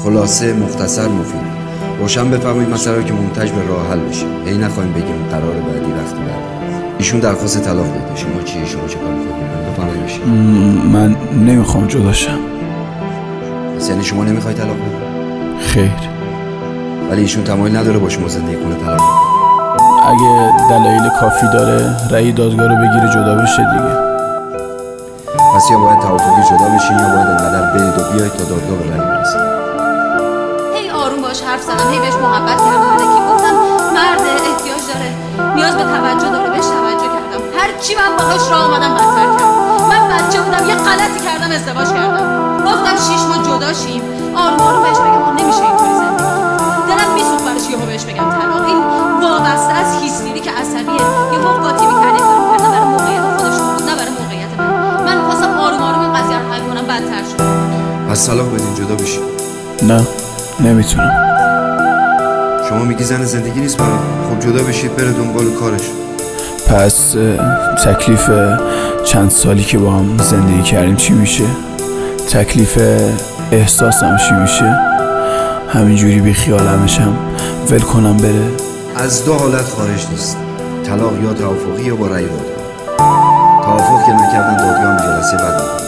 خلاصه، مختصر، مفید. روشن بفرمایید مسئله رو که منتج به راه حل بشه. هی نخواهیم بگیم قرار بعدی وقتی بعد. ایشون درخواست طلاق داده. شما چیه؟ شما چه کار می‌کنید؟ بفرمایید بشه. من نمیخوام جدا شم. پس یعنی شما نمیخواید طلاق بدید؟ خیر. ولی ایشون تمایل نداره با شما زندگی کنه، طلاق بده. اگه دلایل کافی داره رأی دادگاه رو بگیره جدا بشه دیگه. پس یا باید توافقی جدا بشین یا باید انقدر برید و بیایید تا دادگاه به رأی برسید. هی آروم باش حرف زدم، هی بهش محبت کردم، الکی گفتم مرد احتیاج داره، نیاز به توجه داره، بهش توجه کردم. هر چی من باهاش راه اومدم بدتر کردم. من بچه بودم یه غلطی کردم، ازدواج کردم. گفتم 6 ماه جدا شیم. آروم آروم بهش بگم نمیشه اینطوری زندگی. دلم میسوخت براش یهو بهش بگم طلاق. این وابسته از هیستری که عصبیه. یهو قاطی می‌کرد این کارو کرد، نه برای موقعیت خودش بود، نه برای موقعیت من. من خواستم آروم آروم این قضیه رو حل کنم، بدتر شد. پس طلاق بدین جدا بشین. نه نمیتونم. شما میگی زن زندگی نیست برام. خب جدا بشید، بره دنبال کارش. پس تکلیف چند سالی که با هم زندگی کردیم چی میشه؟ تکلیف احساسم چی میشه؟ همینجوری بی خیالمشم ول کنم بره؟ از دو حالت خارج نیست. طلاق یا توافقی یا با رأی دادگاه. توافق که نکردن دادگاه هم جلسه بعد میشه.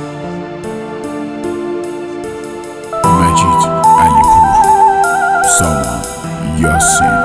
مجید علیپور، سامان یاسین،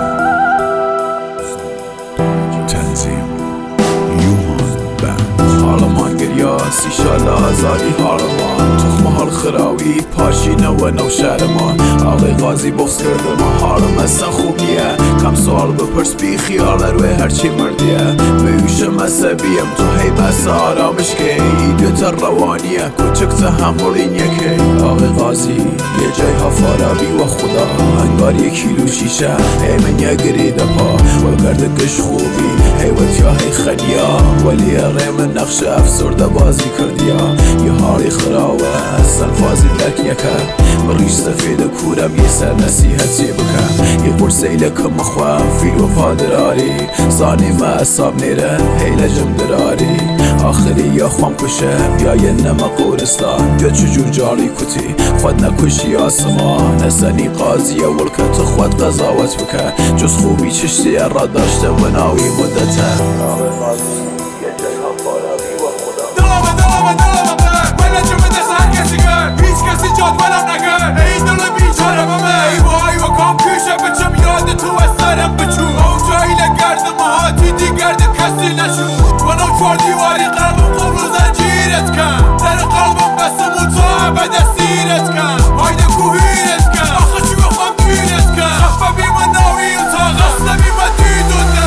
تنظیم یومان بند. حالا من گریاس ایشالله ازادی حالا ما تخمه حال خراوی پاشینه و نوشهر ما. آقای قاضی بخص کرده ما حالم اصلا خوبیه. کم سوال بپرس بی خیال روی هرچی مردیه. بیوش مذهبیم تو هی بس آرامش که ایدیت روانیه کوچک تحملین یکی. آقای قاضی یه جای ها فارابی و خدا انگار 1 کیلو شیشه ای من یه گریده پا و گردگش خوبی حیوت یا هی خنیا ولی ریم نقش افسرده بازی کردیا. یه حالی خراوه سنفازی درک یکه بریش سفید کورم یه سر نصیحتی بکن. یه پرسیله که مخواه فیل و پادراری زانی ما اصاب نیره حیل جم دراری. آخری یا خوام کشم یا یه نمه قورستان یا چجور جاری کتی خود نکشی آسمان. نزنی قاضی اول که تو خود قضاوت بکن جز خوبی چشتی را داشته و ناوی مدته. آقای قاضی یه جای ها فارابی و خدا دلمه من نجم دست هر کسی کرد هیچ کسی جاد منم نکرد. این دل بیچاره بمه ای وای و کام پیشه بچم یاد تو از سرم بچو. اون جایی لگرد مهاتی دیگرد کسی نشو. ونو 4 دیواری قلبم قبل زنجیرت کن. در قلبم بسم و تو عبد اسیرت کن. هایده کوهیرت کن آخه چی بخوام گیرت کن. خفه بی من ناوی تا غصه بی من دیدونه.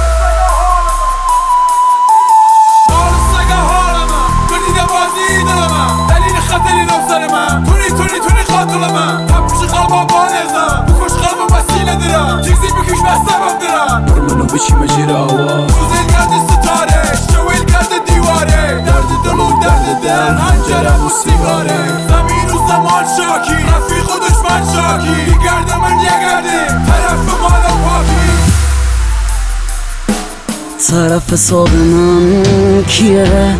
حال سگه حال من کنیده بازی دل من دلیل خطری نو سر من. تونی قاتل من تپوش قلبم بانزم بکش قلبم وسیله درم چیزی بکش بستمم درم. منو بچی مجیر آوا روزیل کرده ستاره شویل کرده دیواره. درد دل و درد دل هنجرم و سیگاره. زمین و زمان شاکی رفیق و دشمن شاکی. بیگرده من یگرده طرف مالا پاکی. طرف حساب من کیه؟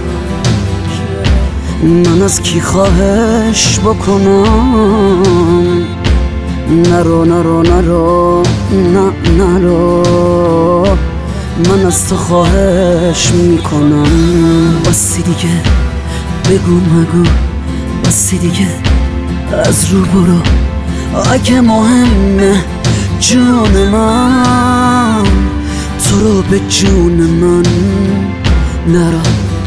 من از کی خواهش بکنم؟ نرو من از تو خواهش میکنم. بسی دیگه بگو مگو، بسی دیگه از رو برو. اگه مهمه جون من تو رو به جون من نرو.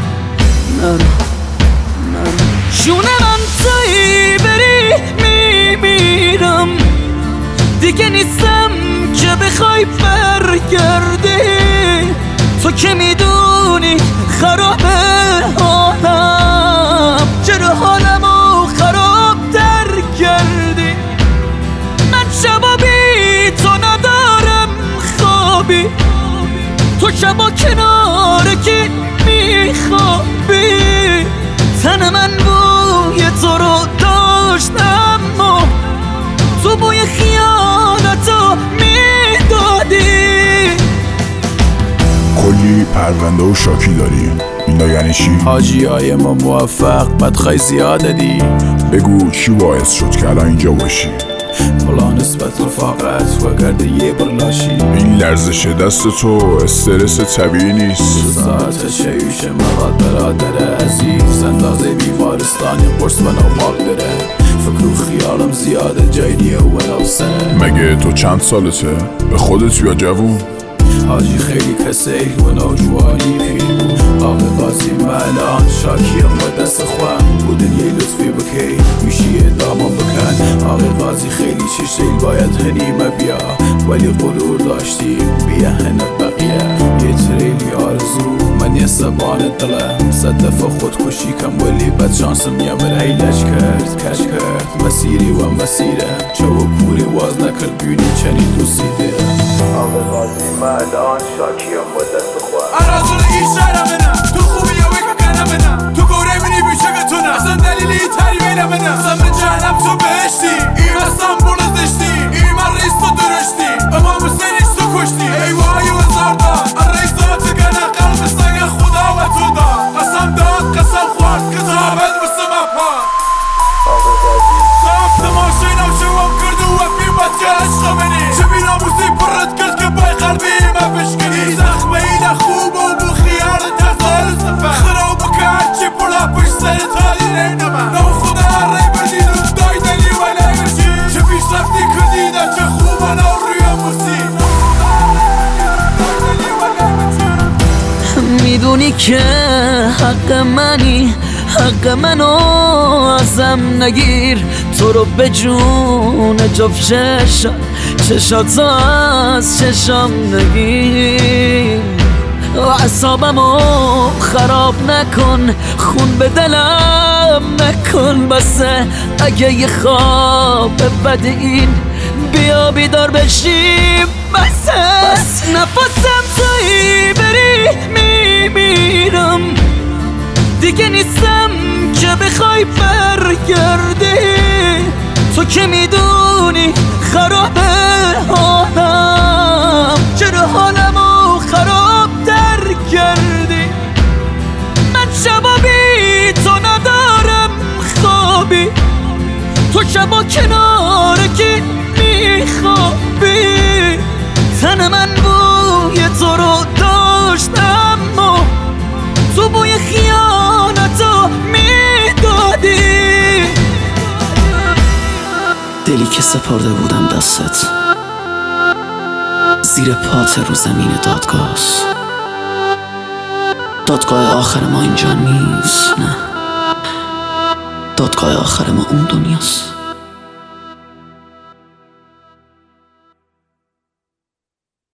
جون من تویی بری میمیرم دیگه نیستم که بخوای برگردی. تو که میدونی خرابه حالم چرا حالمو خراب در کردی. من شبا بی تو ندارم خوابی تو شبا کنار کی میخوابی. تن من بوی تو رو داشت اما تو بوی خیانتو میدادی. کلی پرونده و شاکی داری. این زنده یعنی چی؟ حاجی های ما موفق بدخوای زیاده دی. بگو چی باعث شد که الان اینجا باشی؟ فلا نسبت رفاقت و گرده یه برلاشی. این لرزش دست تو استرس طبیعی نیست. ساعت شیوش مراد برادر عزیز اندازه بیمارستانی قرص و نومال داره. فکر و خیالم زیاده جاییه و نوسه. مگه تو چند سالته؟ به خودت یا جوون؟ حاجی خیلی کسی و نوجوانی پیر بود. آقا قاضی الان شاکیم و دست خواه بودن یه لطفی بکی میشی ادامم بکن. آقا قاضی خیلی چشیل باید هنیمه بیا ولی غرور داشتیم بیا هنه بقیه. یه تریلی آرزو من یه سبان دلم صد دفعه خودکشی کم ولی بد شانسم یه برای لش کرد کش کرد مسیری و مسیره چو کوری واز نکرد بیونی چنی دوسیده. آقا قاضی الان شاکیم و دست خواه ارازون این شهر منم تو خوبی یا وی که کنم منم تو گوره منی بیشه گتونم اصلا دلیلی تری بینم منم اصلا من جهنم تو بهشتی این استانبول زشتی این من رئیس تو درشتی امام حسینش تو کشتی ای وای و زاردان الرئیس داد گنه قلب سنگ خدا و تو داد قسم داد قسم خورد کتابت بسم اپاد سافت ماشین و شوام کرد و وفی بد که عشق منی چه بینا موسی پرد کرد که بای قلبی ما بشکنی زخمه اینا خوب و بو خیار تزال سفر خراب بکر چی پولا پشت سر تالی رینما نو خدا ری بدید رو دای دلی و لیرشی چه پیش رفتی کردیده چه خوب و نو روی موسی میدونی که حق منی حق منو ازم نگیر تو رو به جون جفت چشات از چشام نگیر. اعصابمو خراب نکن خون به دلم نکن بسه اگه یه خواب بد این بیا بیدار بشیم بس نفسم تویی بری میمیرم دیگه نیستم که بخوای برگردی. تو که میدونی خرابه حالم چرا حالمو خراب در کردی. من شبا بی تو ندارم خوابی تو شبا کنار کی میخوابی. تن من بوی تو رو داشت اما تو بوی خیانتو میدادی. دلی که سپرده بودم دستت زیر پات رو زمین دادگاه آخر ما اینجا نیست، نه دادگاه آخر ما اون دنیاست.